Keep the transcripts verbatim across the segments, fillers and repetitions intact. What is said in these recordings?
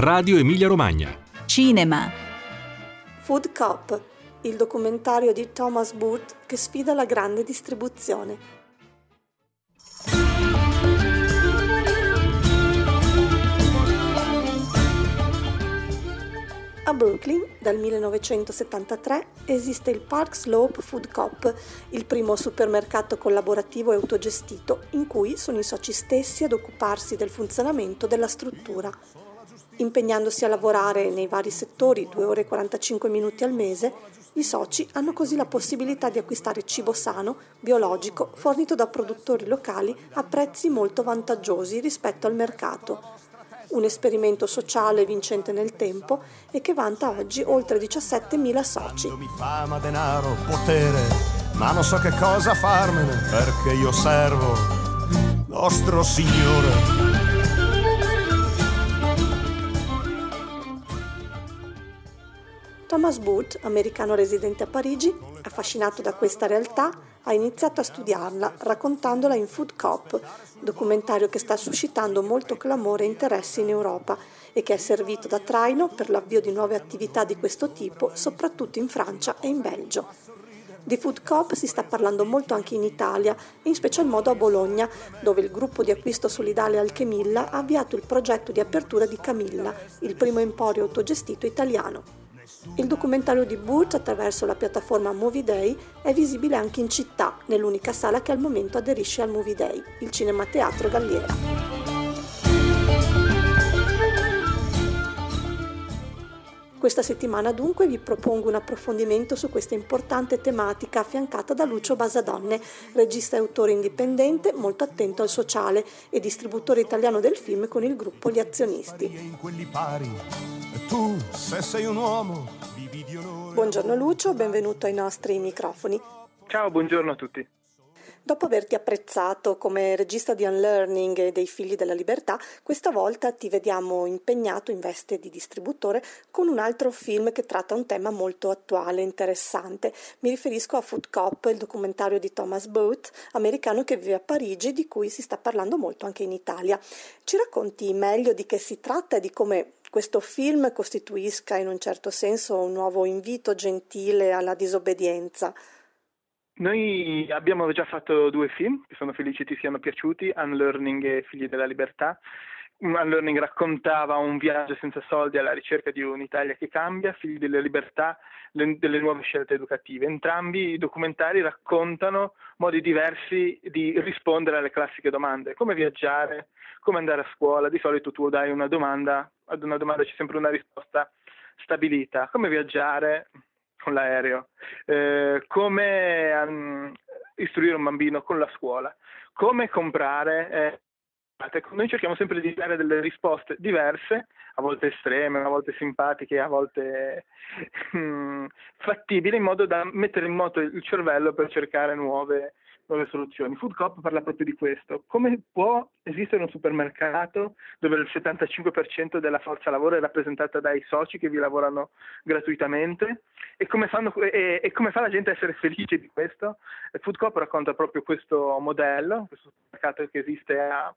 Radio Emilia Romagna. Cinema. Food Cop, il documentario di Thomas Booth che sfida la grande distribuzione. A Brooklyn, dal millenovecentosettantatré, esiste il Park Slope Food Coop, il primo supermercato collaborativo e autogestito in cui sono i soci stessi ad occuparsi del funzionamento della struttura. Impegnandosi a lavorare nei vari settori due ore e quarantacinque minuti al mese, i soci hanno così la possibilità di acquistare cibo sano, biologico, fornito da produttori locali a prezzi molto vantaggiosi rispetto al mercato. Un esperimento sociale vincente nel tempo e che vanta oggi oltre diciassettemila soci. Mi fama, denaro, potere, ma non so che cosa farmene, perché io servo nostro Signore. Thomas Booth, americano residente a Parigi, affascinato da questa realtà, ha iniziato a studiarla, raccontandola in Food Cop, documentario che sta suscitando molto clamore e interesse in Europa e che è servito da traino per l'avvio di nuove attività di questo tipo, soprattutto in Francia e in Belgio. Di Food Cop si sta parlando molto anche in Italia, in special modo a Bologna, dove il gruppo di acquisto solidale Alchemilla ha avviato il progetto di apertura di Camilla, il primo emporio autogestito italiano. Il documentario di Booth, attraverso la piattaforma Movie Day, è visibile anche in città, nell'unica sala che al momento aderisce al Movie Day, il Cinema Teatro Galliera. Questa settimana dunque vi propongo un approfondimento su questa importante tematica affiancata da Lucio Basadonne, regista e autore indipendente molto attento al sociale e distributore italiano del film con il gruppo Gli Azionisti. Tu, se sei un uomo, Buongiorno Lucio, benvenuto ai nostri microfoni. Ciao, buongiorno a tutti. Dopo averti apprezzato come regista di Unlearning e dei Figli della Libertà, questa volta ti vediamo impegnato in veste di distributore con un altro film che tratta un tema molto attuale e interessante. Mi riferisco a Food Cop, il documentario di Thomas Booth, americano che vive a Parigi, di cui si sta parlando molto anche in Italia. Ci racconti meglio di che si tratta e di come questo film costituisca in un certo senso un nuovo invito gentile alla disobbedienza? Noi abbiamo già fatto due film che sono felici ti siano piaciuti, Unlearning e Figli della Libertà. Unlearning raccontava un viaggio senza soldi alla ricerca di un'Italia che cambia, Figli della Libertà le, delle nuove scelte educative. Entrambi i documentari raccontano modi diversi di rispondere alle classiche domande, come viaggiare, come andare a scuola. Di solito tu dai una domanda, ad una domanda c'è sempre una risposta stabilita, come viaggiare con l'aereo, eh, come um, istruire un bambino con la scuola, come comprare. Eh, noi cerchiamo sempre di dare delle risposte diverse, a volte estreme, a volte simpatiche, a volte um, fattibili, in modo da mettere in moto il cervello per cercare nuove nuove soluzioni. Food Cop parla proprio di questo. Come può esistere un supermercato dove il settantacinque per cento della forza lavoro è rappresentata dai soci che vi lavorano gratuitamente e come, fanno, e, e come fa la gente a essere felice di questo? E Food Cop racconta proprio questo modello, questo supermercato che esiste a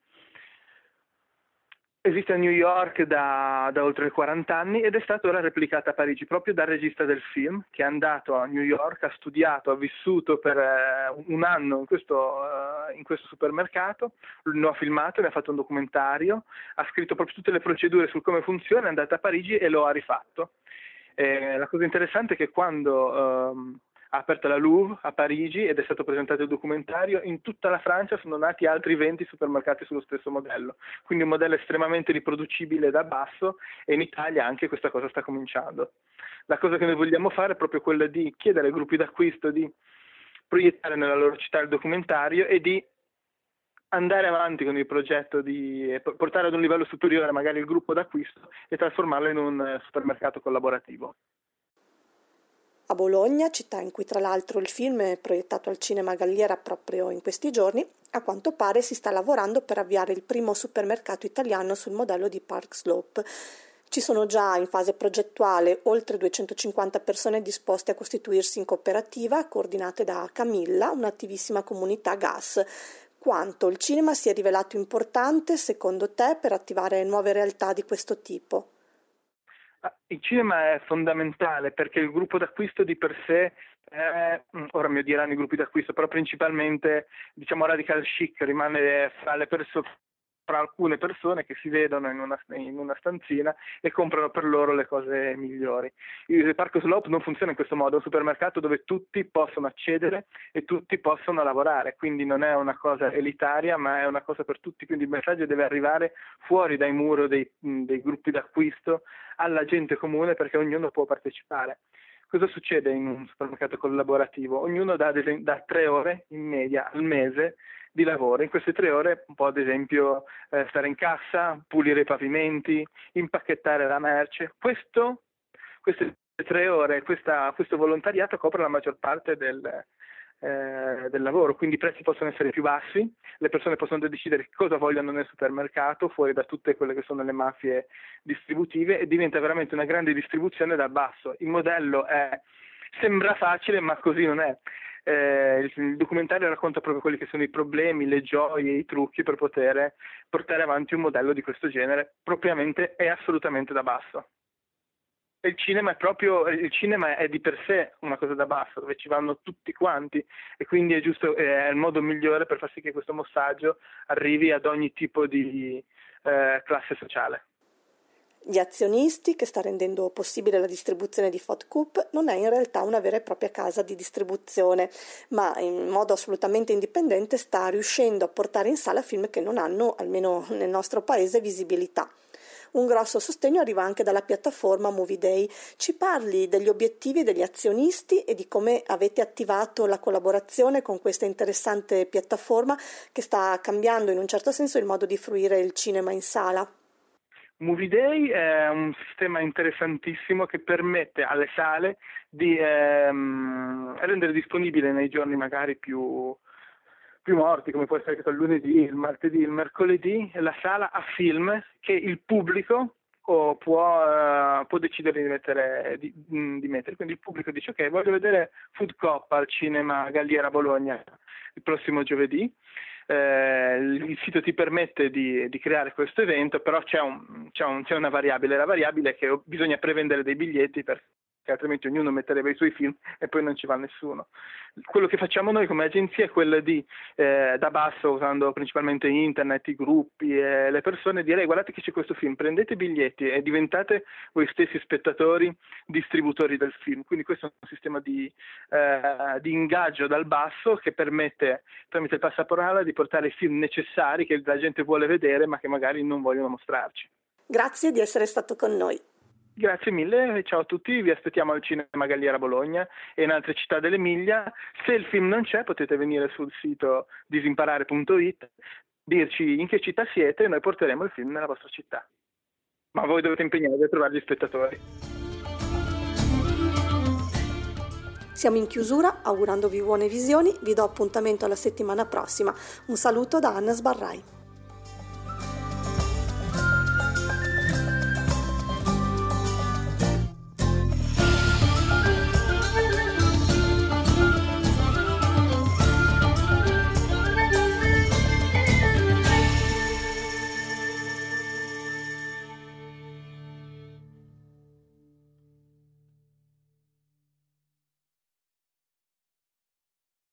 Esiste a New York da, da oltre quaranta anni ed è stato ora replicato a Parigi proprio dal regista del film, che è andato a New York, ha studiato, ha vissuto per eh, un anno in questo, uh, in questo supermercato, lo ha filmato, ne ha fatto un documentario, ha scritto proprio tutte le procedure su come funziona, è andato a Parigi e lo ha rifatto. Eh, la cosa interessante è che quando um, ha aperto la Louvre a Parigi ed è stato presentato il documentario, in tutta la Francia sono nati altri venti supermercati sullo stesso modello, quindi un modello estremamente riproducibile da basso, e in Italia anche questa cosa sta cominciando. La cosa che noi vogliamo fare è proprio quella di chiedere ai gruppi d'acquisto di proiettare nella loro città il documentario e di andare avanti con il progetto di portare ad un livello superiore magari il gruppo d'acquisto e trasformarlo in un supermercato collaborativo. A Bologna, città in cui tra l'altro il film è proiettato al Cinema Galliera proprio in questi giorni, a quanto pare si sta lavorando per avviare il primo supermercato italiano sul modello di Park Slope. Ci sono già in fase progettuale oltre duecentocinquanta persone disposte a costituirsi in cooperativa, coordinate da Camilla, un'attivissima comunità gas. Quanto il cinema si è rivelato importante, secondo te, per attivare nuove realtà di questo tipo? Il cinema è fondamentale perché il gruppo d'acquisto di per sé, è, ora mi odieranno i gruppi d'acquisto, però principalmente diciamo radical chic rimane fra le persone, fra alcune persone che si vedono in una, in una stanzina e comprano per loro le cose migliori. Il Parco Slope non funziona in questo modo, è un supermercato dove tutti possono accedere e tutti possono lavorare, quindi non è una cosa elitaria ma è una cosa per tutti, quindi il messaggio deve arrivare fuori dai muri dei, dei gruppi d'acquisto alla gente comune perché ognuno può partecipare. Cosa succede in un supermercato collaborativo? Ognuno dà, dà tre ore in media al mese di lavoro. In queste tre ore può ad esempio eh, stare in cassa, pulire i pavimenti, impacchettare la merce. Questo, queste tre ore, questa, questo volontariato copre la maggior parte del, eh, del lavoro, quindi i prezzi possono essere più bassi, le persone possono decidere cosa vogliono nel supermercato, fuori da tutte quelle che sono le mafie distributive, e diventa veramente una grande distribuzione dal basso. Il modello è, sembra facile, ma così non è. Eh, il, il documentario racconta proprio quelli che sono i problemi, le gioie, i trucchi per poter portare avanti un modello di questo genere, propriamente e assolutamente da basso. E il cinema è proprio, il cinema è di per sé una cosa da basso, dove ci vanno tutti quanti, e quindi è giusto, è il modo migliore per far sì che questo messaggio arrivi ad ogni tipo di eh, classe sociale. Gli azionisti, che sta rendendo possibile la distribuzione di Foodcoop, non è in realtà una vera e propria casa di distribuzione, ma in modo assolutamente indipendente sta riuscendo a portare in sala film che non hanno, almeno nel nostro paese, visibilità. Un grosso sostegno arriva anche dalla piattaforma Movie Day. Ci parli degli obiettivi degli azionisti e di come avete attivato la collaborazione con questa interessante piattaforma che sta cambiando in un certo senso il modo di fruire il cinema in sala. Movie Day è un sistema interessantissimo che permette alle sale di ehm, rendere disponibile nei giorni magari più, più morti, come può essere il lunedì, il martedì, il mercoledì, la sala a film che il pubblico o può, uh, può decidere di mettere, di, di mettere. Quindi il pubblico dice: ok, voglio vedere Food Cop al cinema Galliera Bologna il prossimo giovedì. Eh, il sito ti permette di, di creare questo evento, però c'è, un, c'è, un, c'è una variabile, la variabile è che bisogna prevendere dei biglietti perché altrimenti ognuno metterebbe i suoi film e poi non ci va nessuno. Quello che facciamo noi come agenzia è quello di eh, da basso, usando principalmente internet, i gruppi e le persone, dire: guardate che c'è questo film, prendete i biglietti e diventate voi stessi spettatori, distributori del film. Quindi questo è un sistema di, eh, di ingaggio dal basso che permette, tramite il passaporale, di portare i film necessari che la gente vuole vedere ma che magari non vogliono mostrarci. Grazie di essere stato con noi. Grazie mille, ciao a tutti, vi aspettiamo al Cinema Galliera Bologna e in altre città dell'Emilia. Se il film non c'è potete venire sul sito disimparare punto it, dirci in che città siete e noi porteremo il film nella vostra città. Ma voi dovete impegnarvi a trovare gli spettatori. Siamo in chiusura, augurandovi buone visioni, vi do appuntamento alla settimana prossima. Un saluto da Anna Sbarrai.